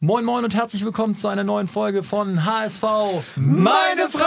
Moin Moin und herzlich willkommen zu einer neuen Folge von HSV Meine Frau!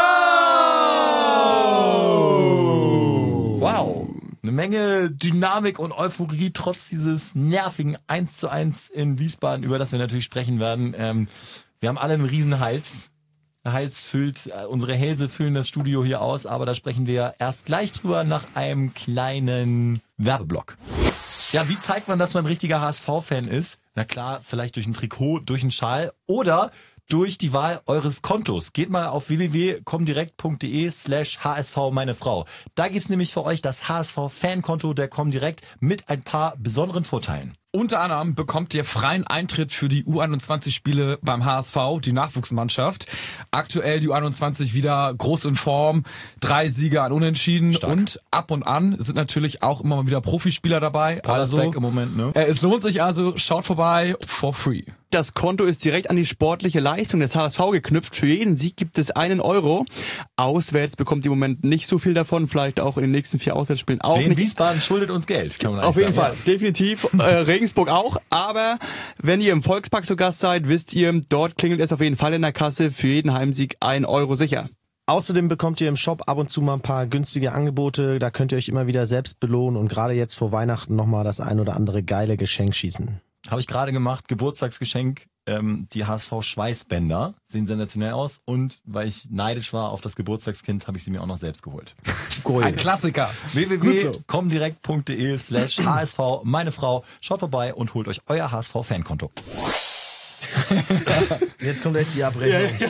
Wow, eine Menge Dynamik und Euphorie trotz dieses nervigen 1:1 in Wiesbaden, über das wir natürlich sprechen werden. Wir haben alle einen riesen Hals. Der Hals füllt, unsere Hälse füllen das Studio hier aus, aber da sprechen wir erst gleich drüber nach einem kleinen Werbeblock. Ja, wie zeigt man, dass man ein richtiger HSV-Fan ist? Na klar, vielleicht durch ein Trikot, durch einen Schal oder durch die Wahl eures Kontos. Geht mal auf www.comdirect.de/HSV meine Frau. Da gibt's nämlich für euch das HSV-Fankonto der Comdirect mit ein paar besonderen Vorteilen. Unter anderem bekommt ihr freien Eintritt für die U21-Spiele beim HSV, die Nachwuchsmannschaft. Aktuell die U21 wieder groß in Form, 3 Siege an Unentschieden. Stark. Und ab und an sind natürlich auch immer mal wieder Profispieler dabei. Also im Moment, ne? es lohnt sich also, schaut vorbei, for free. Das Konto ist direkt an die sportliche Leistung des HSV geknüpft. Für jeden Sieg gibt es 1 Euro. Auswärts bekommt ihr im Moment nicht so viel davon, vielleicht auch in den nächsten 4 Auswärtsspielen auch Wien nicht. Wiesbaden schuldet uns Geld, kann man Auf jeden sagen. Fall, definitiv. Regensburg auch. Aber wenn ihr im Volkspark zu Gast seid, wisst ihr, dort klingelt es auf jeden Fall in der Kasse. Für jeden Heimsieg 1 Euro sicher. Außerdem bekommt ihr im Shop ab und zu mal ein paar günstige Angebote. Da könnt ihr euch immer wieder selbst belohnen und gerade jetzt vor Weihnachten nochmal das ein oder andere geile Geschenk schießen. Habe ich gerade gemacht, Geburtstagsgeschenk. Die HSV-Schweißbänder sehen sensationell aus und weil ich neidisch war auf das Geburtstagskind, habe ich sie mir auch noch selbst geholt. Ein Klassiker. www.comdirect.de/HSV meine Frau. Schaut vorbei und holt euch euer HSV-Fankonto. Jetzt kommt echt die Abrechnung. Ja.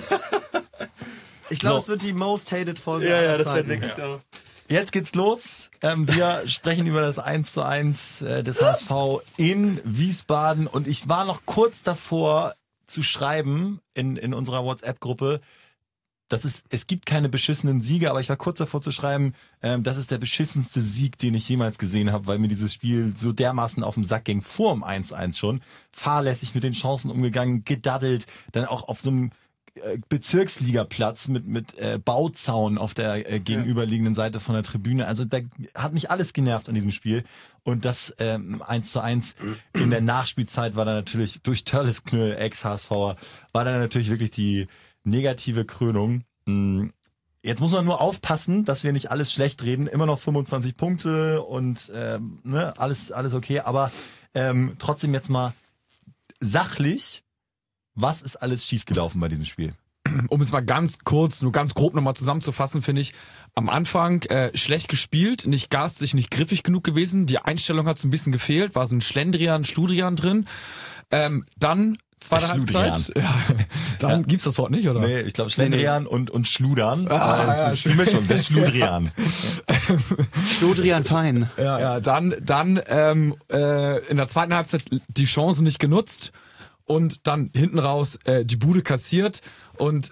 Ich glaube, So. es wird die most hated Folge aller Zeiten. so. Jetzt geht's los. Wir sprechen über das 1:1 des HSV in Wiesbaden und ich war noch kurz davor zu schreiben in unserer WhatsApp-Gruppe, es gibt keine beschissenen Siege, aber ich war kurz davor zu schreiben, das ist der beschissenste Sieg, den ich jemals gesehen habe, weil mir dieses Spiel so dermaßen auf den Sack ging, vor dem 1:1 schon. Fahrlässig mit den Chancen umgegangen, gedaddelt, dann auch auf so einem Bezirksligaplatz mit Bauzaun auf der gegenüberliegenden Seite von der Tribüne. Also da hat mich alles genervt an diesem Spiel. Und das 1:1 in der Nachspielzeit war dann natürlich durch Törles Knöll, Ex-HSVer, war dann natürlich wirklich die negative Krönung. Jetzt muss man nur aufpassen, dass wir nicht alles schlecht reden. Immer noch 25 Punkte und alles okay. Aber trotzdem jetzt mal sachlich, was ist alles schiefgelaufen bei diesem Spiel? Um es mal ganz kurz, nur ganz grob nochmal zusammenzufassen, finde ich, am Anfang schlecht gespielt, nicht garstig, nicht griffig genug gewesen. Die Einstellung hat so ein bisschen gefehlt, war so ein Schludrian drin. Dann zweite Halbzeit. Ja, dann gibt's das Wort nicht, oder? Nee, ich glaube Schlendrian und Schludern. Das ist die Mischung, der Schludrian. Schludrian fein. Ja, dann in der zweiten Halbzeit die Chance nicht genutzt. Und dann hinten raus die Bude kassiert und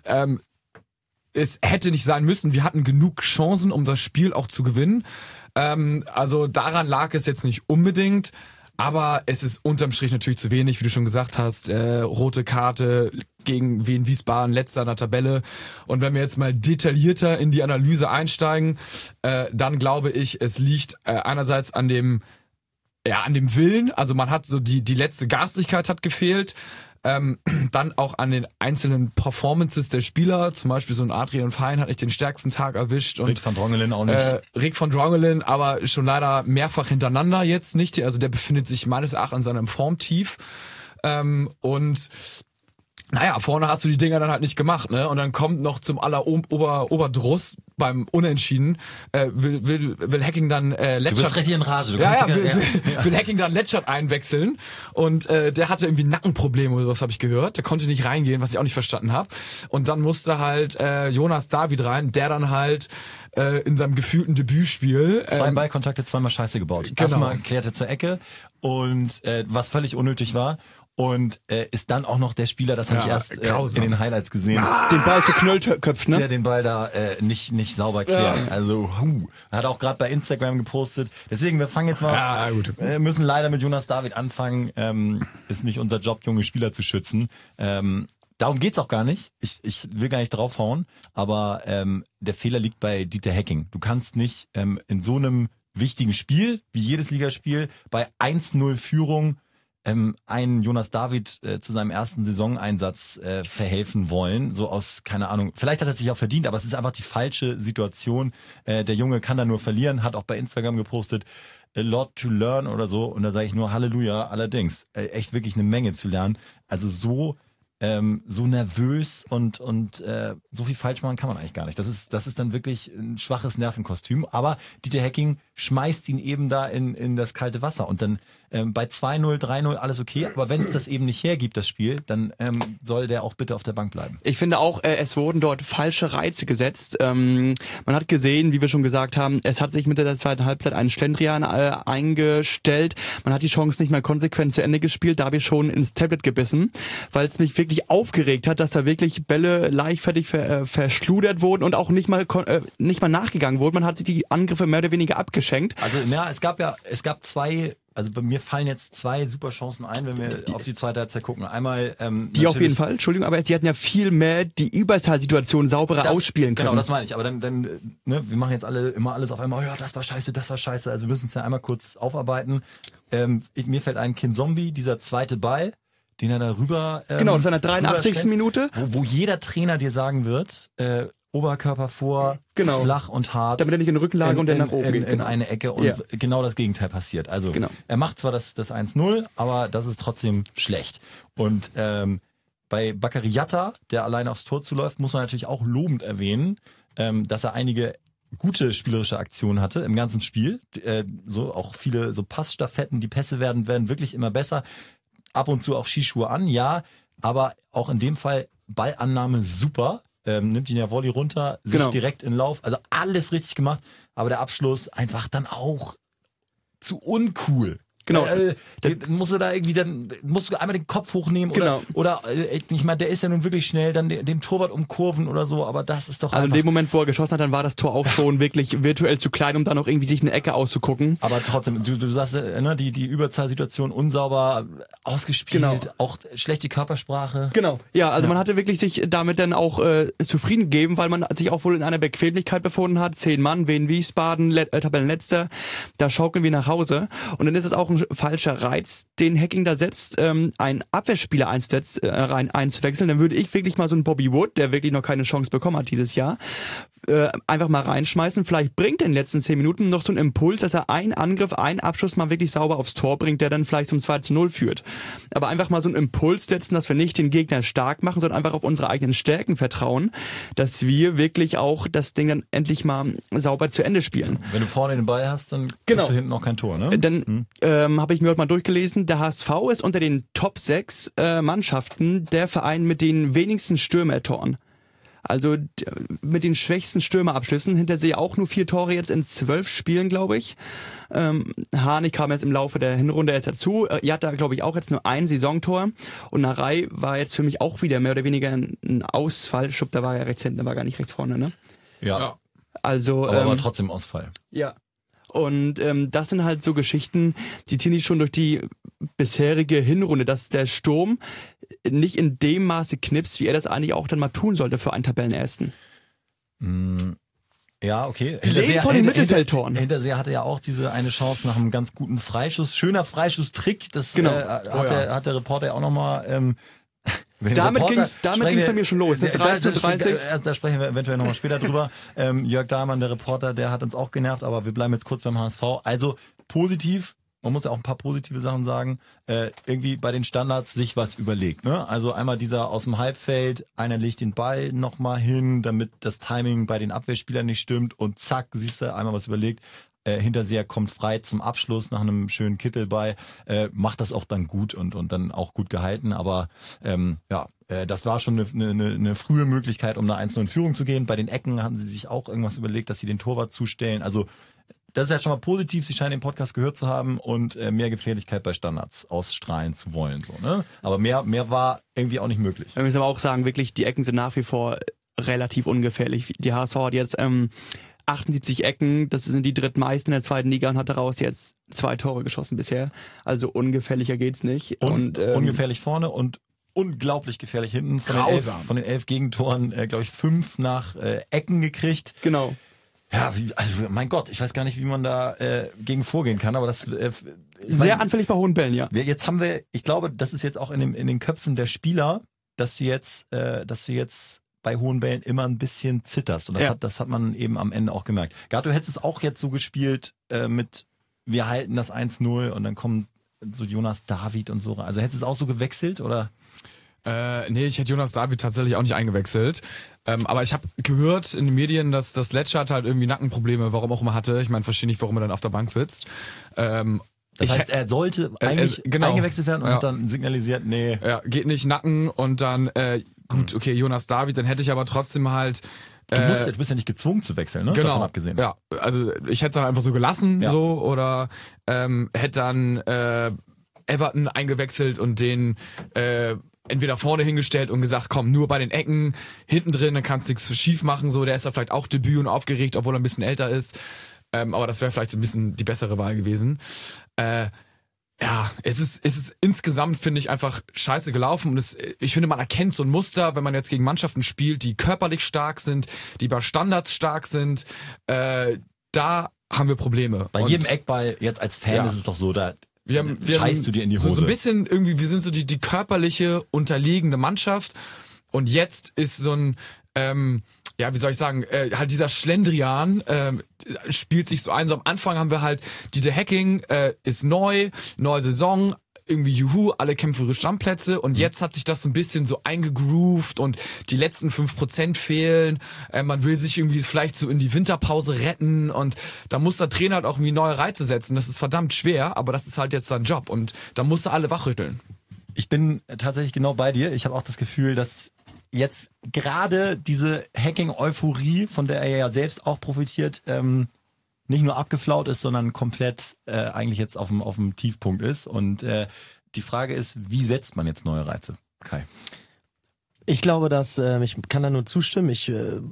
es hätte nicht sein müssen. Wir hatten genug Chancen, um das Spiel auch zu gewinnen. Also daran lag es jetzt nicht unbedingt, aber es ist unterm Strich natürlich zu wenig, wie du schon gesagt hast. Rote Karte gegen Wien Wiesbaden, letzter in der Tabelle. Und wenn wir jetzt mal detaillierter in die Analyse einsteigen, dann glaube ich, es liegt einerseits an dem Willen, also man hat so die letzte Garstigkeit hat gefehlt, dann auch an den einzelnen Performances der Spieler, zum Beispiel so ein Adrian Fein hat nicht den stärksten Tag erwischt. Und Rick van Drongelen auch nicht. Rick van Drongelen, aber schon leider mehrfach hintereinander jetzt nicht, also der befindet sich meines Erachtens in seinem Formtief und naja, vorne hast du die Dinger dann halt nicht gemacht, ne? Und dann kommt noch zum Oberdruss beim Unentschieden, will Hacking dann Letschert... Du bist richtig in Rage. Du will Hacking dann Letschert einwechseln und der hatte irgendwie Nackenprobleme oder sowas, habe ich gehört. Der konnte nicht reingehen, was ich auch nicht verstanden habe. Und dann musste halt Jonas David rein, der dann halt in seinem gefühlten Debütspiel... 2 Ballkontakte, 2-mal Scheiße gebaut. Genau. Erstmal klärte zur Ecke und was völlig unnötig war. Und ist dann auch noch der Spieler, das habe ich erst in den Highlights gesehen, Den Ball verknüllt köpft, ne? der den Ball da nicht sauber klärt. Also hat auch gerade bei Instagram gepostet. Deswegen, wir fangen jetzt mal, müssen leider mit Jonas David anfangen. Ist nicht unser Job, junge Spieler zu schützen. Darum geht's auch gar nicht. Ich will gar nicht draufhauen, aber der Fehler liegt bei Dieter Hecking. Du kannst nicht in so einem wichtigen Spiel, wie jedes Ligaspiel, bei 1:0 Führung einen Jonas David zu seinem ersten Saisoneinsatz verhelfen wollen. So aus, keine Ahnung, vielleicht hat er sich auch verdient, aber es ist einfach die falsche Situation. Der Junge kann da nur verlieren, hat auch bei Instagram gepostet, a lot to learn oder so. Und da sage ich nur Halleluja, allerdings. Echt wirklich eine Menge zu lernen. Also so nervös und so viel falsch machen kann man eigentlich gar nicht. Das ist dann wirklich ein schwaches Nervenkostüm. Aber Dieter Hecking schmeißt ihn eben da in das kalte Wasser. Und dann bei 2-0, 3-0 alles okay. Aber wenn es das eben nicht hergibt, das Spiel, dann soll der auch bitte auf der Bank bleiben. Ich finde auch, es wurden dort falsche Reize gesetzt. Man hat gesehen, wie wir schon gesagt haben, es hat sich Mitte der zweiten Halbzeit einen Schlendrian eingestellt. Man hat die Chance nicht mehr konsequent zu Ende gespielt. Da habe ich schon ins Tablet gebissen, weil es mich wirklich aufgeregt hat, dass da wirklich Bälle leichtfertig verschludert wurden und auch nicht mal nachgegangen wurden. Man hat sich die Angriffe mehr oder weniger abgeschenkt. Also ja, es gab zwei. Also bei mir fallen jetzt zwei super Chancen ein, wenn wir auf die zweite Halbzeit gucken. Einmal die auf jeden Fall, Entschuldigung, aber die hatten ja viel mehr die Überzahlsituation sauberer ausspielen können. Genau, das meine ich. Aber dann ne, wir machen jetzt alle immer alles auf einmal. Ja, das war scheiße. Also wir müssen es ja einmal kurz aufarbeiten. Mir fällt ein Kinzombie, dieser zweite Ball, den er da rüber genau, das war in der 83. Minute. Wo jeder Trainer dir sagen wird, Oberkörper vor, genau, flach und hart. Damit er nicht in Rückenlage und dann nach oben geht. In eine Ecke und genau das Gegenteil passiert. Also er macht zwar das 1-0, aber das ist trotzdem schlecht. Und bei Bakary Yatta, der allein aufs Tor zuläuft, muss man natürlich auch lobend erwähnen, dass er einige gute spielerische Aktionen hatte im ganzen Spiel. So auch viele so Passstaffetten, die Pässe werden wirklich immer besser. Ab und zu auch Skischuhe an, ja, aber auch in dem Fall Ballannahme super. Nimmt ihn ja Volley runter, sich direkt in Lauf. Also alles richtig gemacht, aber der Abschluss einfach dann auch zu uncool. Genau. Musst du einmal den Kopf hochnehmen oder ich meine, der ist ja nun wirklich schnell, dann den Torwart umkurven oder so, aber das ist doch also in dem Moment, wo er geschossen hat, dann war das Tor auch schon wirklich virtuell zu klein, um dann noch irgendwie sich eine Ecke auszugucken. Aber trotzdem, du sagst, ne, die Überzahlsituation unsauber ausgespielt, auch schlechte Körpersprache. Genau. Ja, also man hatte wirklich sich damit dann auch zufrieden gegeben, weil man sich auch wohl in einer Bequemlichkeit befunden hat. 10 Mann, Wien Wiesbaden, Tabellenletzter, da schaukeln wir nach Hause. Und dann ist es auch ein falscher Reiz, den Hecking da setzt, einen Abwehrspieler einzuwechseln. Dann würde ich wirklich mal so einen Bobby Wood, der wirklich noch keine Chance bekommen hat dieses Jahr, einfach mal reinschmeißen. Vielleicht bringt er in den letzten 10 Minuten noch so einen Impuls, dass er einen Angriff, einen Abschuss mal wirklich sauber aufs Tor bringt, der dann vielleicht zum 2-0 führt. Aber einfach mal so einen Impuls setzen, dass wir nicht den Gegner stark machen, sondern einfach auf unsere eigenen Stärken vertrauen, dass wir wirklich auch das Ding dann endlich mal sauber zu Ende spielen. Wenn du vorne den Ball hast, dann kriegst du hinten auch kein Tor, ne? Dann habe ich mir heute mal durchgelesen, der HSV ist unter den Top 6 Mannschaften der Verein mit den wenigsten Stürmertoren. Also mit den schwächsten Stürmerabschlüssen. Hinter sich auch nur 4 Tore jetzt in 12 Spielen, glaube ich. Harnik kam jetzt im Laufe der Hinrunde erst dazu. Jatta, glaube ich, auch jetzt nur ein Saisontor. Und Narei war jetzt für mich auch wieder mehr oder weniger ein Ausfall. Schupp, da war ja rechts hinten, der war gar nicht rechts vorne, ne? Ja. Also, aber war trotzdem Ausfall. Ja. Und das sind halt so Geschichten, die ziehen sich schon durch die bisherige Hinrunde, dass der Sturm nicht in dem Maße knipst, wie er das eigentlich auch dann mal tun sollte für einen Tabellenersten. Ja, okay. Leben von den Mittelfeldtoren. Hinterseher hatte ja auch diese eine Chance nach einem ganz guten Freischuss. Schöner Freischusstrick. Das hat der Reporter ja auch nochmal... Damit ging's bei mir schon los. 3:30. Da sprechen wir eventuell nochmal später drüber. Jörg Dahlmann, der Reporter, der hat uns auch genervt, aber wir bleiben jetzt kurz beim HSV. Also positiv, man muss ja auch ein paar positive Sachen sagen, irgendwie bei den Standards sich was überlegt. Ne? Also einmal dieser aus dem Halbfeld, einer legt den Ball nochmal hin, damit das Timing bei den Abwehrspielern nicht stimmt und zack, siehst du, einmal was überlegt. Hinterseher kommt frei zum Abschluss nach einem schönen Kittelball, macht das auch dann gut und dann auch gut gehalten, aber das war schon eine frühe Möglichkeit, um eine 1-0 in Führung zu gehen. Bei den Ecken hatten sie sich auch irgendwas überlegt, dass sie den Torwart zustellen, also das ist ja schon mal positiv, sie scheinen den Podcast gehört zu haben und mehr Gefährlichkeit bei Standards ausstrahlen zu wollen, so, ne? Aber mehr war irgendwie auch nicht möglich. Wir müssen aber auch sagen, wirklich, die Ecken sind nach wie vor relativ ungefährlich. Die HSV hat jetzt 78 Ecken, das sind die drittmeisten in der zweiten Liga und hat daraus jetzt 2 Tore geschossen bisher. Also ungefährlicher geht's nicht. Und ungefährlich vorne und unglaublich gefährlich hinten. Von den 11 Gegentoren, glaube ich, 5 nach Ecken gekriegt. Genau. Ja, also mein Gott, ich weiß gar nicht, wie man da gegen vorgehen kann, aber das Sehr anfällig bei hohen Bällen, ja. Jetzt haben wir, ich glaube, das ist jetzt auch in den Köpfen der Spieler, dass du jetzt bei hohen Bällen immer ein bisschen zitterst. Und das hat man eben am Ende auch gemerkt. Gart, du hättest es auch jetzt so gespielt mit wir halten das 1-0 und dann kommt so Jonas David und so. Also hättest du es auch so gewechselt oder? Nee, ich hätte Jonas David tatsächlich auch nicht eingewechselt. Aber ich habe gehört in den Medien, dass das Letschert halt irgendwie Nackenprobleme, warum auch immer hatte. Ich meine, verstehe nicht, warum er dann auf der Bank sitzt. Das heißt, er sollte eigentlich eingewechselt werden und hat dann signalisiert, nee. Ja, geht nicht, Nacken und dann, gut, okay, Jonas David, dann hätte ich aber trotzdem halt... Du bist ja nicht gezwungen zu wechseln, ne? Genau, davon abgesehen. Ja, also ich hätte es dann einfach so gelassen, so, oder hätte dann Everton eingewechselt und den entweder vorne hingestellt und gesagt, komm, nur bei den Ecken, hinten drin, dann kannst du nichts schief machen, so, der ist ja vielleicht auch Debüt und aufgeregt, obwohl er ein bisschen älter ist. Aber das wäre vielleicht so ein bisschen die bessere Wahl gewesen. Ja, es ist insgesamt, finde ich, einfach scheiße gelaufen und ich finde, man erkennt so ein Muster, wenn man jetzt gegen Mannschaften spielt, die körperlich stark sind, die bei Standards stark sind, da haben wir Probleme. Bei jedem Eckball, jetzt als Fan ist es doch so, da scheißt du dir in die Hose. So ein bisschen irgendwie, wir sind so die körperliche, unterlegene Mannschaft und jetzt ist so ein, ja, wie soll ich sagen, halt dieser Schlendrian spielt sich so ein. So am Anfang haben wir halt, Dieter Hecking ist neue Saison, irgendwie juhu, alle kämpfen für Stammplätze und jetzt hat sich das so ein bisschen so eingegroovt und die letzten 5% fehlen. Man will sich irgendwie vielleicht so in die Winterpause retten und da muss der Trainer halt auch irgendwie neue Reize setzen. Das ist verdammt schwer, aber das ist halt jetzt sein Job und da muss er alle wachrütteln. Ich bin tatsächlich genau bei dir. Ich habe auch das Gefühl, dass jetzt gerade diese Hacking-Euphorie, von der er ja selbst auch profitiert, nicht nur abgeflaut ist, sondern komplett eigentlich jetzt auf dem Tiefpunkt ist. Und die Frage ist, wie setzt man jetzt neue Reize? Kai. Ich glaube, dass ich kann da nur zustimmen. Ich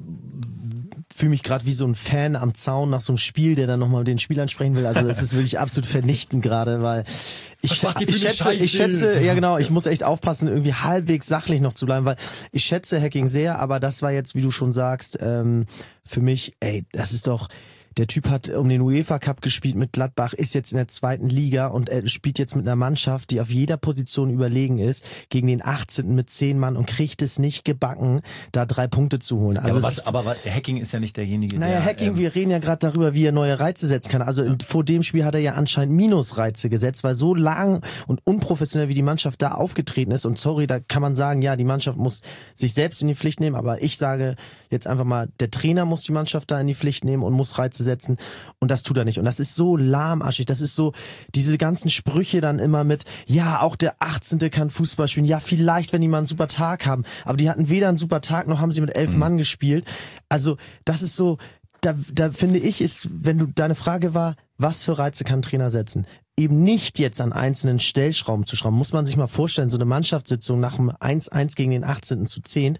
fühle mich gerade wie so ein Fan am Zaun nach so einem Spiel, der dann nochmal den Spielern sprechen will. Also das ist wirklich absolut vernichtend gerade, weil ich schätze, ja genau, ich muss echt aufpassen, irgendwie halbwegs sachlich noch zu bleiben, weil ich schätze Hacking sehr, aber das war jetzt, wie du schon sagst, für mich, das ist doch... Der Typ hat um den UEFA Cup gespielt mit Gladbach, ist jetzt in der 2. Liga und er spielt jetzt mit einer Mannschaft, die auf jeder Position überlegen ist, gegen den 18. mit 10 Mann und kriegt es nicht gebacken, da 3 Punkte zu holen. Also ja, aber Hacking ist ja nicht derjenige, der... Hacking, wir reden ja gerade darüber, wie er neue Reize setzen kann. Also vor dem Spiel hat er ja anscheinend Minusreize gesetzt, weil so lang und unprofessionell wie die Mannschaft da aufgetreten ist und sorry, da kann man sagen, ja, die Mannschaft muss sich selbst in die Pflicht nehmen, aber ich sage jetzt einfach mal, der Trainer muss die Mannschaft da in die Pflicht nehmen und muss Reize setzen und das tut er nicht und das ist so lahmarschig, das ist so diese ganzen Sprüche dann immer mit, ja, auch der 18. kann Fußball spielen, ja, vielleicht, wenn die mal einen super Tag haben, aber die hatten weder einen super Tag, noch haben sie mit 11 Mann gespielt, also das ist so, da finde ich, ist, wenn du, deine Frage war, was für Reize kann ein Trainer setzen? Eben nicht jetzt an einzelnen Stellschrauben zu schrauben. Muss man sich mal vorstellen, so eine Mannschaftssitzung nach dem 1-1 gegen den 18. zu 10,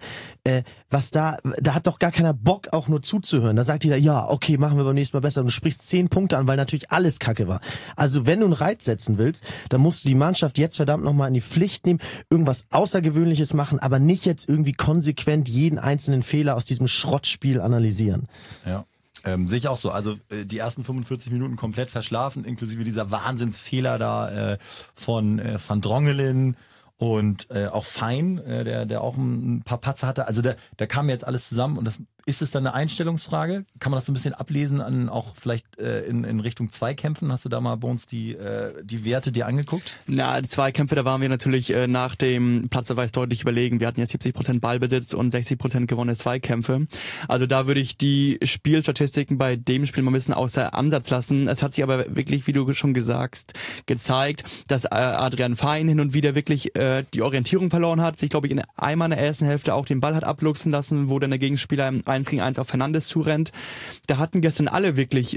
was da hat doch gar keiner Bock, auch nur zuzuhören. Da sagt jeder, ja, okay, machen wir beim nächsten Mal besser. Und du sprichst 10 Punkte an, weil natürlich alles Kacke war. Also wenn du einen Reiz setzen willst, dann musst du die Mannschaft jetzt verdammt nochmal in die Pflicht nehmen, irgendwas Außergewöhnliches machen, aber nicht jetzt irgendwie konsequent jeden einzelnen Fehler aus diesem Schrottspiel analysieren. Ja. Sehe ich auch so. Also die ersten 45 Minuten komplett verschlafen, inklusive dieser Wahnsinnsfehler da von Van Drongelen und auch Fein, der auch ein paar Patzer hatte. Also da kam jetzt alles zusammen und ist es dann eine Einstellungsfrage? Kann man das so ein bisschen ablesen an auch vielleicht in Richtung Zweikämpfen? Hast du da mal bei uns die Werte dir angeguckt? Na, die Zweikämpfe, da waren wir natürlich nach dem Platzverweis deutlich überlegen. Wir hatten jetzt 70% Ballbesitz und 60% gewonnene Zweikämpfe. Also da würde ich die Spielstatistiken bei dem Spiel mal ein bisschen außer Ansatz lassen. Es hat sich aber wirklich, wie du schon gesagt, gezeigt, dass Adrian Fein hin und wieder wirklich die Orientierung verloren hat. Sich, glaube ich, einmal in der ersten Hälfte auch den Ball hat abluchsen lassen, wo dann der Gegenspieler 1 gegen 1 auf Fernandes zurennt. Da hatten gestern alle wirklich,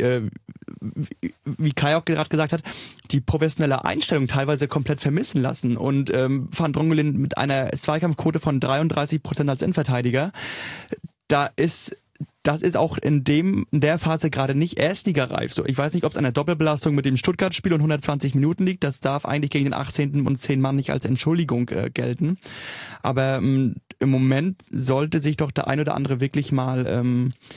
wie Kai auch gerade gesagt hat, die professionelle Einstellung teilweise komplett vermissen lassen. Und Van Drongelen mit einer Zweikampfquote von 33% als Innenverteidiger, das ist auch in der Phase gerade nicht erstligareif. So, ich weiß nicht, ob es an der Doppelbelastung mit dem Stuttgart-Spiel und 120 Minuten liegt. Das darf eigentlich gegen den 18. und 10 Mann nicht als Entschuldigung gelten. Aber im Moment sollte sich doch der ein oder andere wirklich mal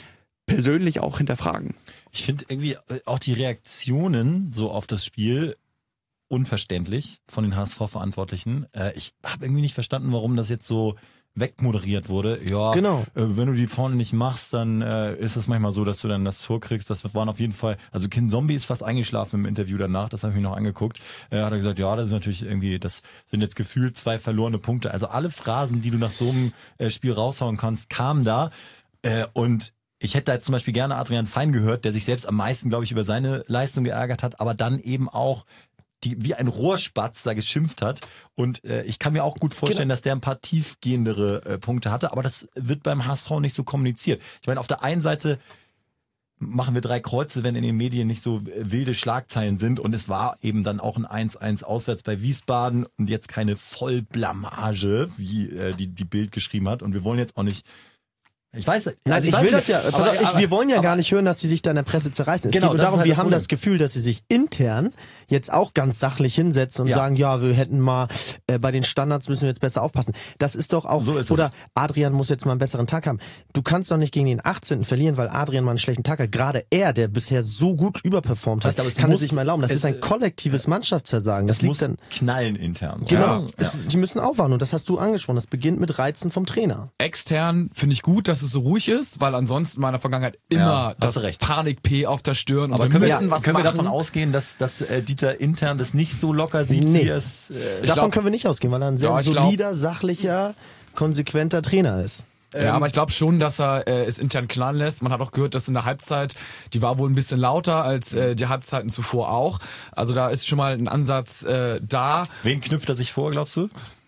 persönlich auch hinterfragen. Ich finde irgendwie auch die Reaktionen so auf das Spiel unverständlich von den HSV-Verantwortlichen. Ich habe irgendwie nicht verstanden, warum das jetzt so wegmoderiert wurde. Ja, Genau. Wenn du die vorne nicht machst, dann ist es manchmal so, dass du dann das Tor kriegst. Das waren auf jeden Fall, also Kin Zombie ist fast eingeschlafen im Interview danach, das habe ich mir noch angeguckt. Hat er gesagt, ja, das ist natürlich irgendwie, das sind jetzt gefühlt 2 verlorene Punkte. Also alle Phrasen, die du nach so einem Spiel raushauen kannst, kamen da. Und ich hätte da jetzt zum Beispiel gerne Adrian Fein gehört, der sich selbst am meisten, glaube ich, über seine Leistung geärgert hat, aber dann eben auch wie ein Rohrspatz da geschimpft hat. Und ich kann mir auch gut vorstellen, dass der ein paar tiefgehendere Punkte hatte, aber das wird beim HSV nicht so kommuniziert. Ich meine, auf der einen Seite machen wir 3 Kreuze, wenn in den Medien nicht so wilde Schlagzeilen sind. Und es war eben dann auch ein 1-1 auswärts bei Wiesbaden und jetzt keine Vollblamage, wie die Bild geschrieben hat. Und wir wollen jetzt auch nicht. Ich weiß, Nein, ich will das ja. Wir wollen ja gar nicht hören, dass sie sich da in der Presse zerreißen. Es Genau, geht nur das ist darum, halt wir das haben Problem. das Gefühl, dass sie sich intern jetzt auch ganz sachlich hinsetzen und Ja. sagen, ja, wir hätten mal bei den Standards müssen wir jetzt besser aufpassen. Das ist doch auch, So ist oder es. Adrian muss jetzt mal einen besseren Tag haben. Du kannst doch nicht gegen den 18. verlieren, weil Adrian mal einen schlechten Tag hat. Gerade er, der bisher so gut überperformt hat, Heißt, aber es kann es muss- sich mal erlauben. Das es- ist ein kollektives Mannschaftsversagen. Das Das liegt muss dann, knallen intern. genau, Ja. die müssen aufwachen und das hast du angesprochen. Das beginnt mit Reizen vom Trainer. Extern finde ich gut, dass es so ruhig ist, weil ansonsten in meiner Vergangenheit Ja, immer hast das du recht. Panik-P auf der Stirn. Aber und können wir wir, müssen was können wir machen. davon ausgehen, dass Dieter intern das nicht so locker sieht, Nee. wie es... Ich Davon glaub- können wir nicht ausgehen, weil er ein sehr Ja, ich glaub- solider, sachlicher, konsequenter Trainer ist. Ja, aber ich glaube schon, dass er es intern knallen lässt. Man hat auch gehört, dass in der Halbzeit, die war wohl ein bisschen lauter als die Halbzeiten zuvor auch. Also da ist schon mal ein Ansatz da. Wen knüpft er sich vor, glaubst du?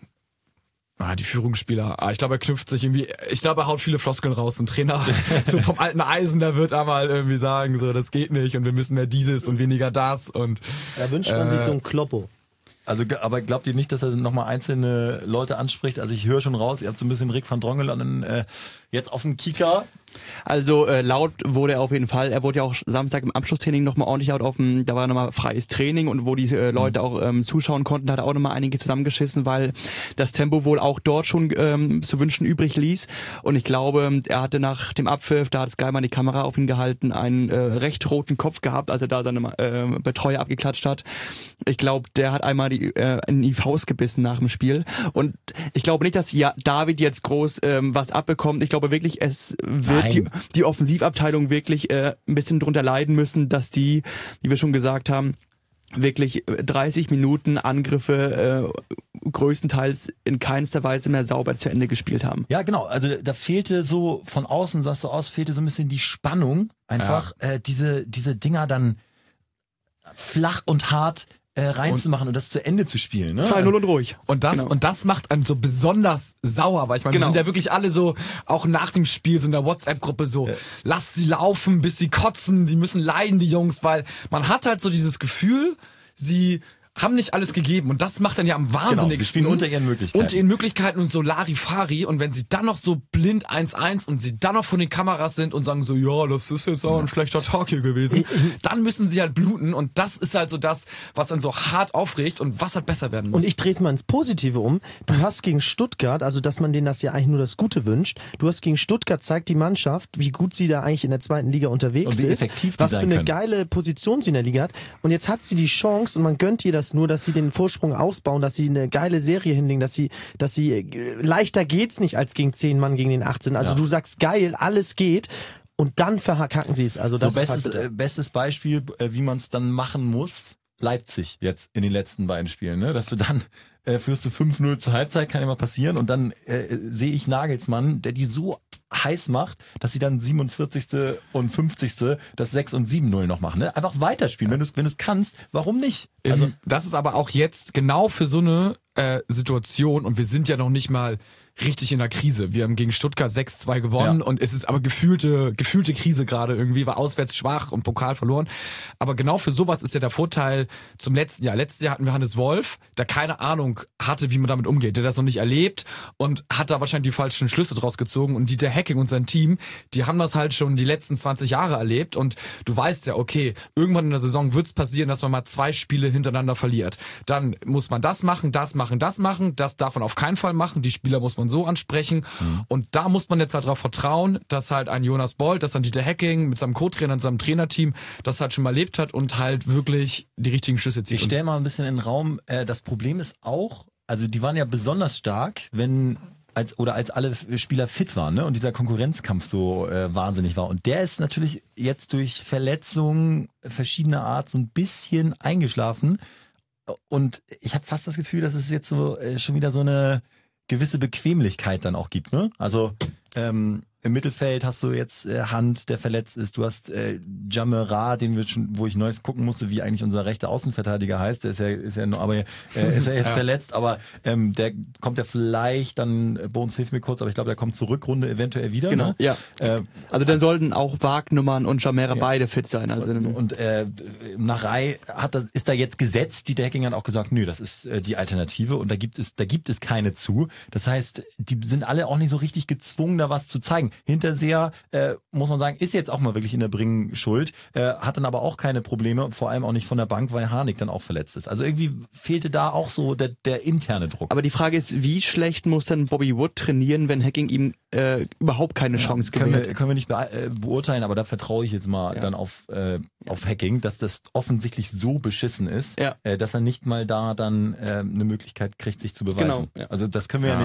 Die Führungsspieler. Ich glaube, er knüpft sich irgendwie, ich glaube, er haut viele Floskeln raus. Ein Trainer so vom alten Eisen, der wird einmal irgendwie sagen, so, das geht nicht und wir müssen mehr dieses und weniger das und Da wünscht man sich so einen Kloppo. Also, aber glaubt ihr nicht, dass er nochmal einzelne Leute anspricht? Also ich höre schon raus, ihr habt so ein bisschen Rick van Drongelen jetzt auf dem Kicker. Also laut wurde er auf jeden Fall. Er wurde ja auch Samstag im Abschlusstraining nochmal ordentlich laut da war nochmal freies Training und wo die Leute auch zuschauen konnten, hat er auch nochmal einige zusammengeschissen, weil das Tempo wohl auch dort schon zu wünschen übrig ließ. Und ich glaube, er hatte nach dem Abpfiff, da hat Sky mal die Kamera auf ihn gehalten, einen recht roten Kopf gehabt, als er da seine Betreuer abgeklatscht hat. Ich glaube, der hat einmal in die Faust gebissen nach dem Spiel. Und ich glaube nicht, dass David jetzt groß was abbekommt. Ich glaube wirklich, es wird die Offensivabteilung wirklich ein bisschen drunter leiden müssen, dass die, wie wir schon gesagt haben, wirklich 30 Minuten Angriffe größtenteils in keinster Weise mehr sauber zu Ende gespielt haben. Ja, genau. Also da fehlte so von außen, sahst du aus, fehlte so ein bisschen die Spannung. Einfach diese Dinger dann flach und hart reinzumachen und das zu Ende zu spielen. Ne? 2-0 und ruhig. Und das, Genau. und das macht einem so besonders sauer, weil ich meine, Genau. wir sind ja wirklich alle so, auch nach dem Spiel, so in der WhatsApp-Gruppe so, lasst sie laufen, bis sie kotzen, die müssen leiden, die Jungs, weil man hat halt so dieses Gefühl, sie haben nicht alles gegeben und das macht dann ja am wahnsinnigsten. Genau, sie spielen unter ihren Möglichkeiten. Unter ihren Möglichkeiten und so Larifari und wenn sie dann noch so blind 1-1 und sie dann noch vor den Kameras sind und sagen so, ja, das ist jetzt auch ein schlechter Tag hier gewesen, dann müssen sie halt bluten und das ist halt so das, was dann so hart aufregt und was halt besser werden muss. Und ich drehe es mal ins Positive um. Du hast gegen Stuttgart, also dass man denen das ja eigentlich nur das Gute wünscht, du hast gegen Stuttgart zeigt die Mannschaft, wie gut sie da eigentlich in der 2. Liga unterwegs Und wie ist, effektiv die was für sein eine können. geile Position sie in der Liga hat. Und jetzt hat sie die Chance und man gönnt ihr das nur, dass sie den Vorsprung ausbauen, dass sie eine geile Serie hinlegen, dass sie leichter geht's nicht als gegen 10 Mann gegen den 18. Also du sagst geil, alles geht. Und dann verhacken sie es. Also das So ist halt bestes Beispiel, wie man es dann machen muss, Leipzig jetzt in den letzten beiden Spielen, ne? Dass du dann führst du 5-0 zur Halbzeit, kann ja mal passieren und dann sehe ich Nagelsmann, der die so heiß macht, dass sie dann 47. und 50. das 6 und 7-0 noch machen. Ne? Einfach weiterspielen, wenn du es kannst, warum nicht? Also das ist aber auch jetzt genau für so eine Situation und wir sind ja noch nicht mal richtig in der Krise. Wir haben gegen Stuttgart 6-2 gewonnen und es ist aber gefühlte Krise gerade irgendwie, war auswärts schwach und Pokal verloren. Aber genau für sowas ist ja der Vorteil zum letzten Jahr. Letztes Jahr hatten wir Hannes Wolf, der keine Ahnung hatte, wie man damit umgeht, der das noch nicht erlebt und hat da wahrscheinlich die falschen Schlüsse draus gezogen und Dieter Hecking und sein Team, die haben das halt schon die letzten 20 Jahre erlebt und du weißt ja, okay, irgendwann in der Saison wird es passieren, dass man mal 2 Spiele hintereinander verliert. Dann muss man das machen, das darf man auf keinen Fall machen, die Spieler muss man und so ansprechen. Und da muss man jetzt halt darauf vertrauen, dass halt ein Jonas Bolt, dass dann Dieter Hecking mit seinem Co-Trainer und seinem Trainerteam das halt schon mal erlebt hat und halt wirklich die richtigen Schlüsse zieht. Ich stelle mal ein bisschen in den Raum, das Problem ist auch, also die waren ja besonders stark, als alle Spieler fit waren, ne? Und dieser Konkurrenzkampf so wahnsinnig war. Und der ist natürlich jetzt durch Verletzungen verschiedener Art so ein bisschen eingeschlafen. Und ich habe fast das Gefühl, dass es jetzt so schon wieder so eine gewisse Bequemlichkeit dann auch gibt, ne? Also im Mittelfeld hast du jetzt Hand, der verletzt ist. Du hast Jamera, wo ich neues gucken musste, wie eigentlich unser rechter Außenverteidiger heißt. Der ist ja jetzt verletzt, aber der kommt ja vielleicht dann, Bones hilft mir kurz, aber ich glaube, der kommt zur Rückrunde eventuell wieder. Genau, ne? ja. Also dann sollten auch Wagnumann und Jamera beide fit sein. Also und Narei ist da jetzt gesetzt. Dieter Hecking hat auch gesagt, nö, das ist die Alternative und da gibt es keine zu. Das heißt, die sind alle auch nicht so richtig gezwungen, da was zu zeigen. Hinterseher, muss man sagen, ist jetzt auch mal wirklich in der Bringen schuld, hat dann aber auch keine Probleme, vor allem auch nicht von der Bank, weil Harnik dann auch verletzt ist. Also irgendwie fehlte da auch so der interne Druck. Aber die Frage ist, wie schlecht muss dann Bobby Wood trainieren, wenn Hecking ihm überhaupt keine Chance gewährt? Können wir nicht beurteilen, aber da vertraue ich jetzt mal dann auf Hecking, dass das offensichtlich so beschissen ist, dass er nicht mal da dann eine Möglichkeit kriegt, sich zu beweisen. Genau, ja. Also das können wir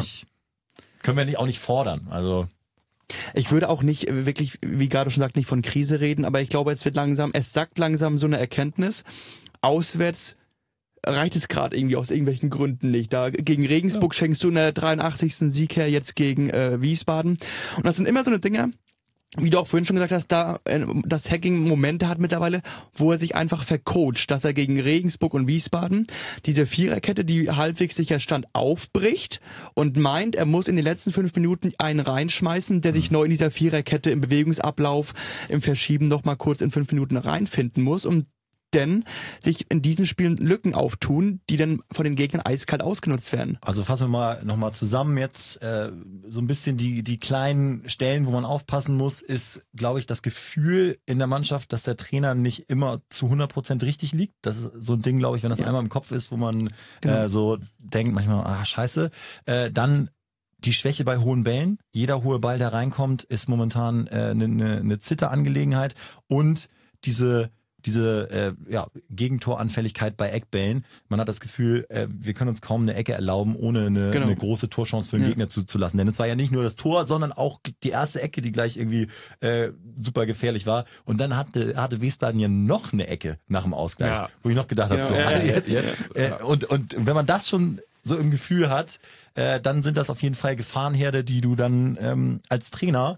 auch nicht fordern. Also ich würde auch nicht wirklich, wie gerade schon sagt, nicht von Krise reden, aber ich glaube, es sackt langsam so eine Erkenntnis. Auswärts reicht es gerade irgendwie aus irgendwelchen Gründen nicht. Da gegen Regensburg schenkst du in der 83. Sieg her, jetzt gegen Wiesbaden. Und das sind immer so eine Dinge, wie du auch vorhin schon gesagt hast, dass Hecking Momente hat mittlerweile, wo er sich einfach vercoacht, dass er gegen Regensburg und Wiesbaden diese Viererkette, die halbwegs sicher stand, aufbricht und meint, er muss in den letzten 5 Minuten einen reinschmeißen, der sich neu in dieser Viererkette im Bewegungsablauf, im Verschieben noch mal kurz in 5 Minuten reinfinden muss, um denn sich in diesen Spielen Lücken auftun, die dann von den Gegnern eiskalt ausgenutzt werden. Also fassen wir mal nochmal zusammen jetzt so ein bisschen die kleinen Stellen, wo man aufpassen muss, ist, glaube ich, das Gefühl in der Mannschaft, dass der Trainer nicht immer zu 100% richtig liegt. Das ist so ein Ding, glaube ich, wenn das einmal im Kopf ist, wo man so denkt manchmal, scheiße. Dann die Schwäche bei hohen Bällen. Jeder hohe Ball, der reinkommt, ist momentan eine Zitterangelegenheit. Und diese Gegentoranfälligkeit bei Eckbällen. Man hat das Gefühl, wir können uns kaum eine Ecke erlauben, ohne eine große Torchance für den Gegner zuzulassen. Denn es war ja nicht nur das Tor, sondern auch die erste Ecke, die gleich irgendwie super gefährlich war. Und dann hatte Wiesbaden ja noch eine Ecke nach dem Ausgleich, wo ich noch gedacht habe, und wenn man das schon so im Gefühl hat, dann sind das auf jeden Fall Gefahrenherde, die du dann als Trainer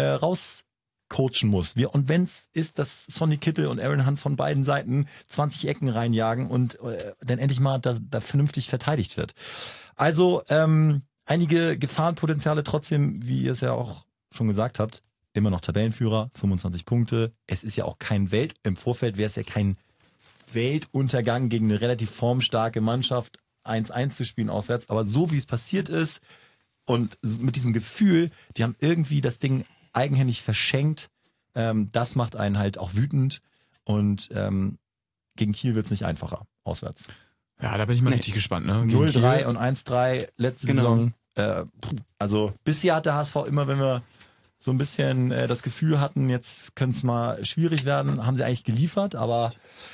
coachen muss. Und wenn es ist, dass Sonny Kittel und Aaron Hunt von beiden Seiten 20 Ecken reinjagen und dann endlich mal da vernünftig verteidigt wird. Also einige Gefahrenpotenziale trotzdem, wie ihr es ja auch schon gesagt habt, immer noch Tabellenführer, 25 Punkte. Es ist ja auch im Vorfeld wäre es ja kein Weltuntergang gegen eine relativ formstarke Mannschaft 1-1 zu spielen auswärts, aber so wie es passiert ist und mit diesem Gefühl, die haben irgendwie das Ding eigenhändig verschenkt. Das macht einen halt auch wütend und gegen Kiel wird's nicht einfacher, auswärts. Ja, da bin ich mal richtig gespannt. Ne? 0-3 und 1-3 letzte Saison. Also bisher hat der HSV immer, wenn wir so ein bisschen das Gefühl hatten, jetzt könnte es mal schwierig werden, haben sie eigentlich geliefert, aber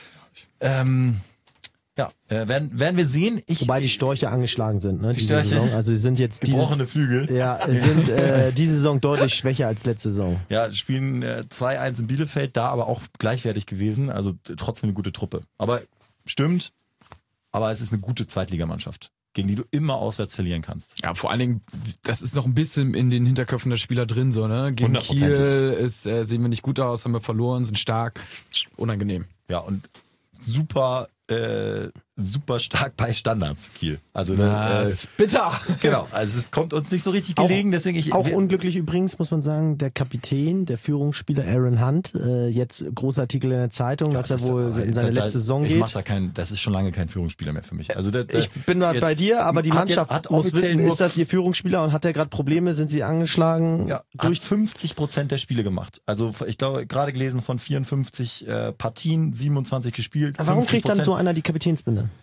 werden wir sehen. Wobei die Storche angeschlagen sind, ne? Die Störche, Saison. Also sie sind jetzt gebrochene Flügel. Ja, sind diese Saison deutlich schwächer als letzte Saison. Ja, spielen 2-1 in Bielefeld, da aber auch gleichwertig gewesen. Also trotzdem eine gute Truppe. Aber stimmt, aber es ist eine gute Zweitligamannschaft, gegen die du immer auswärts verlieren kannst. Ja, vor allen Dingen, das ist noch ein bisschen in den Hinterköpfen der Spieler drin, so, ne? Gegen Kiel sehen wir nicht gut aus, haben wir verloren, sind stark, unangenehm. Ja, und super stark bei Standards, Kiel. Also ist bitter. Genau, also es kommt uns nicht so richtig gelegen, deswegen auch unglücklich übrigens, muss man sagen, der Kapitän, der Führungsspieler Aaron Hunt, jetzt großer Artikel in der Zeitung, dass er wohl in seine letzte Saison geht. Das ist schon lange kein Führungsspieler mehr für mich. Also ich bin da bei dir, aber die Mannschaft hat muss wissen, ist das ihr Führungsspieler und hat er gerade Probleme, sind sie angeschlagen? Ja, durch 50% der Spiele gemacht. Also ich glaube, gerade gelesen von 54 Partien, 27 gespielt. Aber warum kriegt dann so einer die Kapitänsbinde?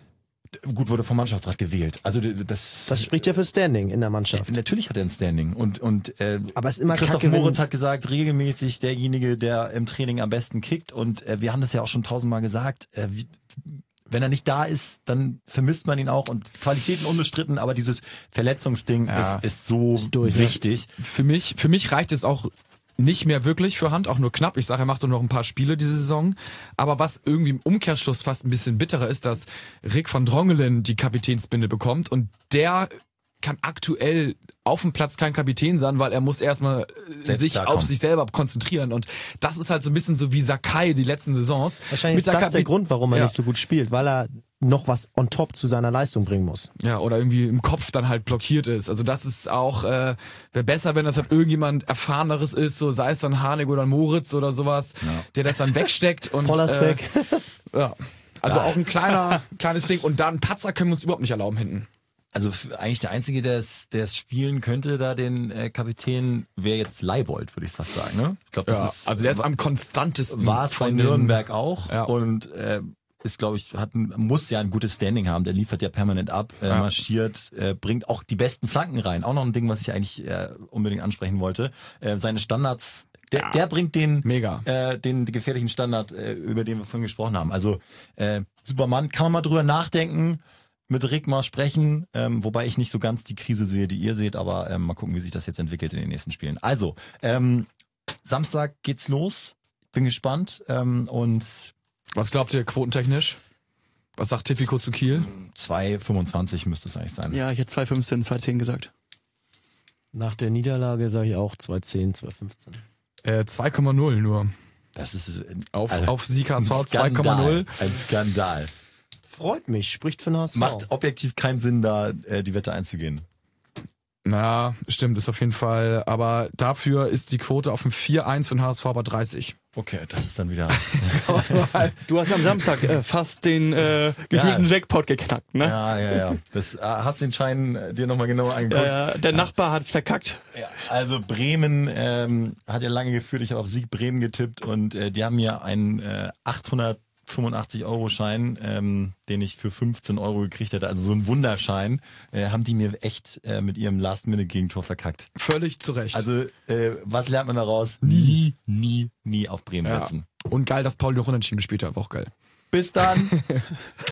Gut, wurde vom Mannschaftsrat gewählt. Also Das spricht ja für Standing in der Mannschaft. natürlich hat er ein Standing. Und Aber es ist immer Christoph kacke, wenn- Moritz hat gesagt, regelmäßig derjenige, der im Training am besten kickt. Und wir haben das ja auch schon 1000-mal gesagt. Wenn er nicht da ist, dann vermisst man ihn auch. Und Qualitäten unbestritten, aber dieses Verletzungsding ist so durch, wichtig. Für mich reicht es auch nicht mehr wirklich für Hand, auch nur knapp. Ich sage, er macht nur noch ein paar Spiele diese Saison. Aber was irgendwie im Umkehrschluss fast ein bisschen bitterer ist, dass Rick van Drongelen die Kapitänsbinde bekommt und der kann aktuell auf dem Platz kein Kapitän sein, weil er muss erstmal Selbst sich klarkommen. auf sich selber konzentrieren. Und das ist halt so ein bisschen so wie Sakai die letzten Saisons. Wahrscheinlich ist das der Grund, warum er Ja. nicht so gut spielt, weil er noch was on top zu seiner Leistung bringen muss. Ja, oder irgendwie im Kopf dann halt blockiert ist. Also das ist auch, wäre besser, wenn das halt irgendjemand Erfahreneres ist, so sei es dann Harnik oder Moritz oder sowas, der das dann wegsteckt und Pollersbeck. ja. Also auch ein kleines Ding. Und dann Patzer können wir uns überhaupt nicht erlauben hinten. Also eigentlich der Einzige, der es spielen könnte, da den Kapitän, wäre jetzt Leibold, würde ich fast sagen. Ne? Ich glaube, Ja, also der ist am konstantesten. war es bei von den- Nürnberg auch Ja. und ist, glaube ich, muss ja ein gutes Standing haben. Der liefert ja permanent ab, marschiert, bringt auch die besten Flanken rein. Auch noch ein Ding, was ich eigentlich unbedingt ansprechen wollte. Seine Standards, der bringt den Mega. den gefährlichen Standard, über den wir vorhin gesprochen haben. Also Superman, kann man mal drüber nachdenken, mit Rick mal sprechen, wobei ich nicht so ganz die Krise sehe, die ihr seht, aber mal gucken, wie sich das jetzt entwickelt in den nächsten Spielen. Also, Samstag geht's los. Bin gespannt und Was glaubt ihr quotentechnisch? Was sagt Tipico zu Kiel? 2,25 müsste es eigentlich sein. Ja, ich hätte 2,15, 2,10 gesagt. Nach der Niederlage sage ich auch 2,10, 2,15. 2,0 nur. Das ist Auf Sieg ein HSV Skandal. 2,0. Ein Skandal. Freut mich, spricht für den HSV. Macht objektiv keinen Sinn, da die Wette einzugehen. Na, stimmt, ist auf jeden Fall. Aber dafür ist die Quote auf dem 4-1 für den HSV bei 30. Okay, das ist dann wieder. Du hast am Samstag fast den gefühlten Jackpot geknackt, ne? Ja. Das hast den Schein dir nochmal genauer angeguckt. Der Nachbar hat es verkackt. Ja, also Bremen hat ja lange geführt. Ich habe auf Sieg Bremen getippt und die haben mir einen 885-Euro-Schein, den ich für 15 Euro gekriegt hätte. Also so ein Wunderschein, haben die mir echt mit ihrem Last-Minute-Gegentor verkackt. Völlig zu Recht. Also was lernt man daraus? Nie auf Bremen ja. setzen. Und geil, dass Pauli noch unentschieden gespielt hat, war auch geil. Bis dann.